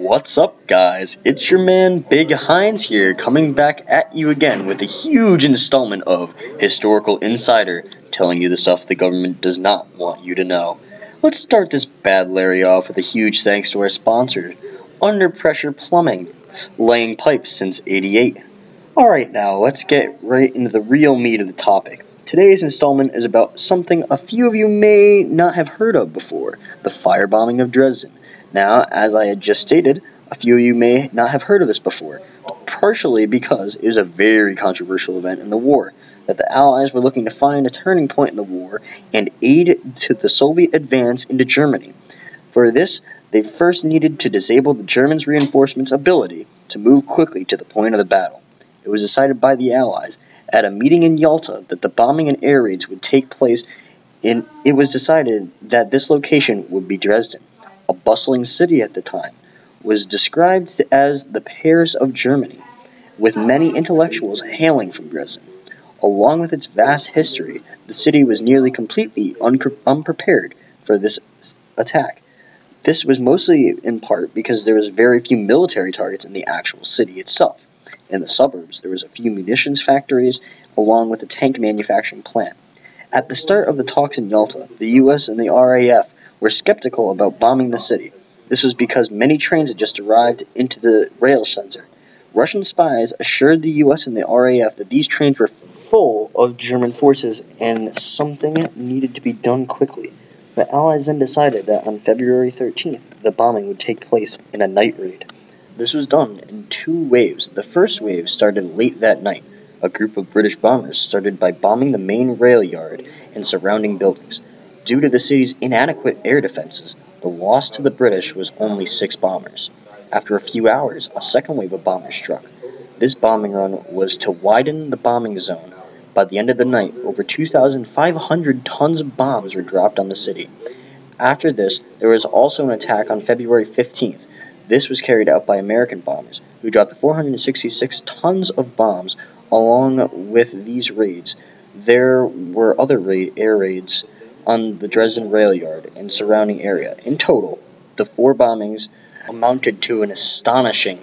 What's up, guys? It's your man Big Hines here, coming back at you again with a huge installment of Historical Insider, telling you the stuff the government does not want you to know. Let's start this bad Larry off with a huge thanks to our sponsor, Under Pressure Plumbing, laying pipes since '88. Alright, now let's get right into the real meat of the topic. Today's installment is about something a few of you may not have heard of before, the firebombing of Dresden. Now, as I had just stated, a few of you may not have heard of this before, partially because it was a very controversial event in the war, that the Allies were looking to find a turning point in the war and aid to the Soviet advance into Germany. For this, they first needed to disable the Germans' reinforcements' ability to move quickly to the point of the battle. It was decided by the Allies at a meeting in Yalta that the bombing and air raids would take place, and it was decided that this location would be Dresden. A bustling city at the time, was described as the Paris of Germany, with many intellectuals hailing from Dresden. Along with its vast history, the city was nearly completely unprepared for this attack. This was mostly in part because there was very few military targets in the actual city itself. In the suburbs, there was a few munitions factories, along with a tank manufacturing plant. At the start of the talks in Yalta, the US and the RAF were skeptical about bombing the city. This was because many trains had just arrived into the rail center. Russian spies assured the US and the RAF that these trains were full of German forces and something needed to be done quickly. The Allies then decided that on February 13th, the bombing would take place in a night raid. This was done in two waves. The first wave started late that night. A group of British bombers started by bombing the main rail yard and surrounding buildings. Due to the city's inadequate air defenses, the loss to the British was only 6 bombers. After a few hours, a second wave of bombers struck. This bombing run was to widen the bombing zone. By the end of the night, over 2,500 tons of bombs were dropped on the city. After this, there was also an attack on February 15th. This was carried out by American bombers, who dropped 466 tons of bombs. Along with these raids, there were other air raids on the Dresden rail yard and surrounding area. In total, the 4 bombings amounted to an astonishing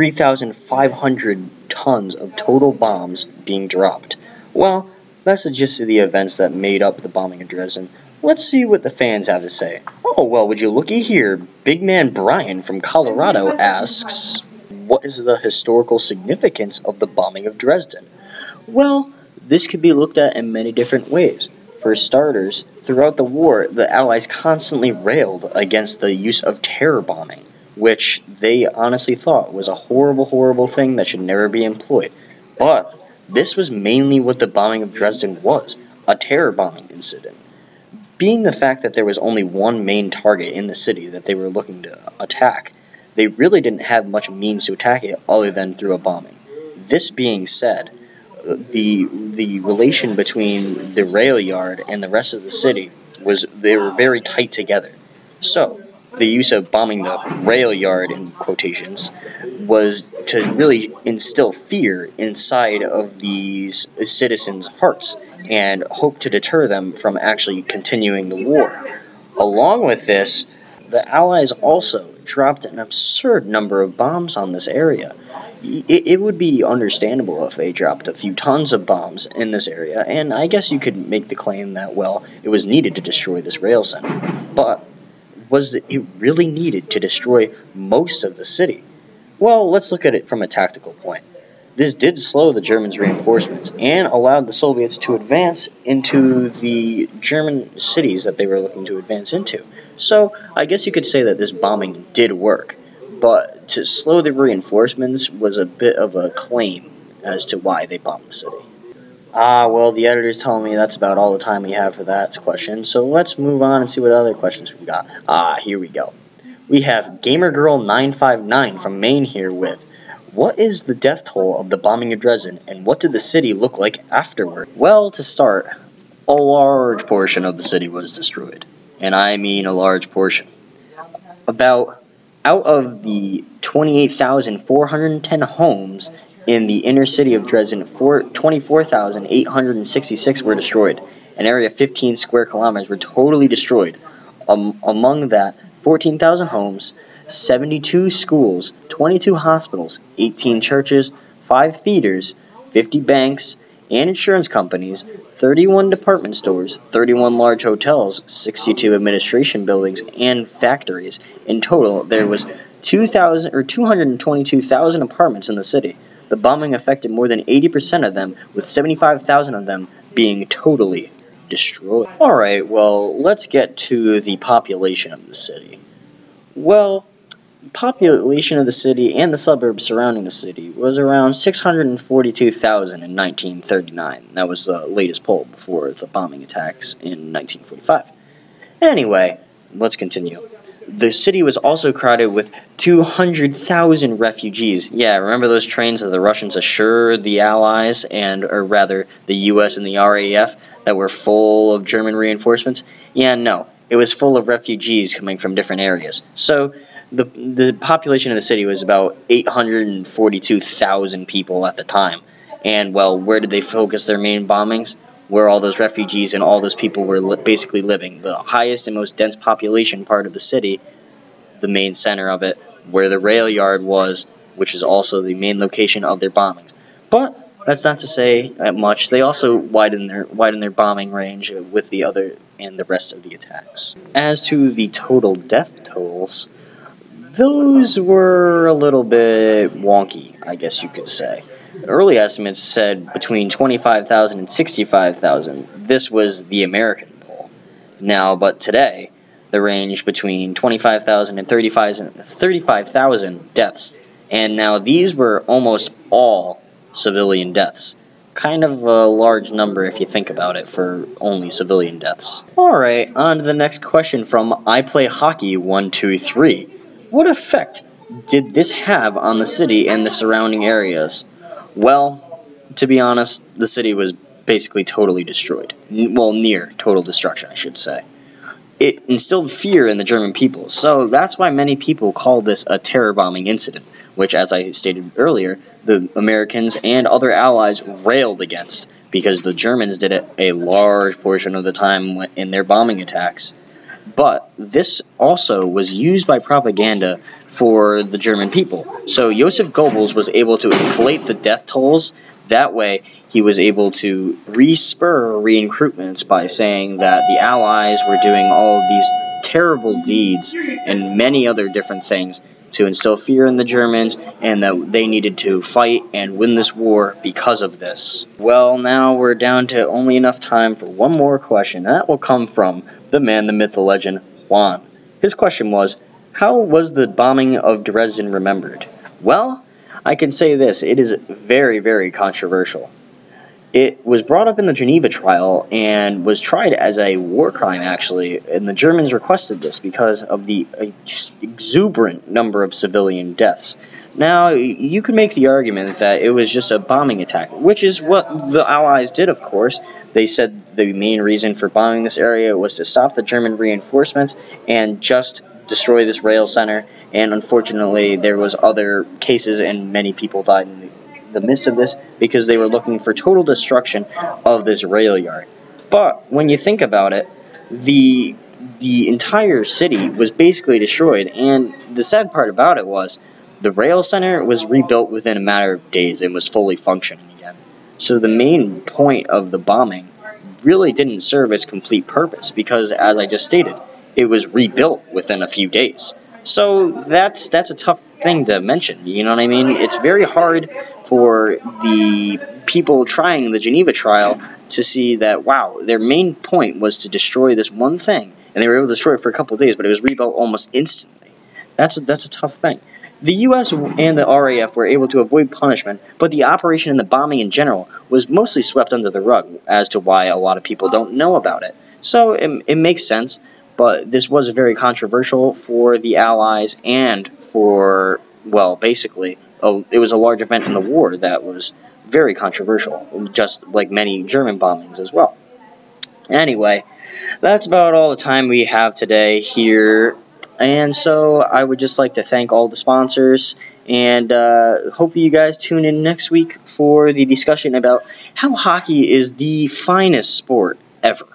3,500 tons of total bombs being dropped. Well, that's the gist of the events that made up the bombing of Dresden. Let's see what the fans have to say. Oh, well, would you looky here? Big man Brian from Colorado asks, what is the historical significance of the bombing of Dresden? Well, this could be looked at in many different ways. For starters, throughout the war, the Allies constantly railed against the use of terror bombing, which they honestly thought was a horrible, horrible thing that should never be employed. But this was mainly what the bombing of Dresden was, a terror bombing incident. Being the fact that there was only one main target in the city that they were looking to attack, they really didn't have much means to attack it other than through a bombing. This being said, the relation between the rail yard and the rest of the city they were very tight together. So, the use of bombing the rail yard, in quotations, was to really instill fear inside of these citizens' hearts and hope to deter them from actually continuing the war. Along with this, the Allies also dropped an absurd number of bombs on this area. It would be understandable if they dropped a few tons of bombs in this area, and I guess you could make the claim that, well, it was needed to destroy this rail center. But was it really needed to destroy most of the city? Well, let's look at it from a tactical point. This did slow the Germans' reinforcements and allowed the Soviets to advance into the German cities that they were looking to advance into. So, I guess you could say that this bombing did work. But to slow the reinforcements was a bit of a claim as to why they bombed the city. Well, the editor's telling me that's about all the time we have for that question, so let's move on and see what other questions we've got. Here we go. We have GamerGirl959 from Maine here with, what is the death toll of the bombing of Dresden, and what did the city look like afterward? Well, to start, a large portion of the city was destroyed, and I mean a large portion. Out of the 28,410 homes in the inner city of Dresden, 24,866 were destroyed. An area of 15 square kilometers were totally destroyed. Among that, 14,000 homes, 72 schools, 22 hospitals, 18 churches, 5 theaters, 50 banks and insurance companies, 31 department stores, 31 large hotels, 62 administration buildings, and factories. In total, there was 222,000 apartments in the city. The bombing affected more than 80% of them, with 75,000 of them being totally destroyed. Alright, well, let's get to the population of the city. Well, population of the city and the suburbs surrounding the city was around 642,000 in 1939. That was the latest poll before the bombing attacks in 1945. Anyway, let's continue. The city was also crowded with 200,000 refugees. Yeah, remember those trains that the Russians assured the Allies, or rather the US and the RAF, that were full of German reinforcements? Yeah, no. It was full of refugees coming from different areas. So the population of the city was about 842,000 people at the time. And, well, where did they focus their main bombings? Where all those refugees and all those people were basically living. The highest and most dense population part of the city, the main center of it, where the rail yard was, which is also the main location of their bombings. But that's not to say much. They also widened their bombing range with the other and the rest of the attacks. As to the total death totals, those were a little bit wonky, I guess you could say. Early estimates said between 25,000 and 65,000. This was the American poll. Now, but today, the range between 25,000 and 35,000 deaths. And now these were almost all civilian deaths. Kind of a large number if you think about it for only civilian deaths. Alright, on to the next question from I Play Hockey 123. What effect did this have on the city and the surrounding areas? Well, to be honest, the city was basically totally destroyed. Well, near total destruction, I should say. It instilled fear in the German people, so that's why many people call this a terror bombing incident, which, as I stated earlier, the Americans and other allies railed against, because the Germans did it a large portion of the time in their bombing attacks. But this also was used by propaganda for the German people. So Joseph Goebbels was able to inflate the death tolls. That way, he was able to spur recruitments by saying that the Allies were doing all of these terrible deeds and many other different things to instill fear in the Germans, and that they needed to fight and win this war because of this. Well, now we're down to only enough time for one more question, and that will come from the man, the myth, the legend, Juan. His question was, how was the bombing of Dresden remembered? Well, I can say this, it is very, very controversial. It was brought up in the Geneva trial and was tried as a war crime, actually, and the Germans requested this because of the exuberant number of civilian deaths. Now, you could make the argument that it was just a bombing attack, which is what the Allies did, of course. They said the main reason for bombing this area was to stop the German reinforcements and just destroy this rail center, and unfortunately there was other cases and many people died in the midst of this because they were looking for total destruction of this rail yard. But when you think about it, the entire city was basically destroyed, and the sad part about it was the rail center was rebuilt within a matter of days and was fully functioning again. So the main point of the bombing really didn't serve its complete purpose because, as I just stated, it was rebuilt within a few days. So that's a tough thing to mention, you know what I mean? It's very hard for the people trying the Geneva trial to see that, wow, their main point was to destroy this one thing, and they were able to destroy it for a couple of days, but it was rebuilt almost instantly. That's a tough thing. The U.S. and the RAF were able to avoid punishment, but the operation and the bombing in general was mostly swept under the rug as to why a lot of people don't know about it. So it makes sense. But this was very controversial for the Allies and for, well, basically, it was a large event in the war that was very controversial, just like many German bombings as well. Anyway, that's about all the time we have today here. And so I would just like to thank all the sponsors, and hope you guys tune in next week for the discussion about how hockey is the finest sport ever.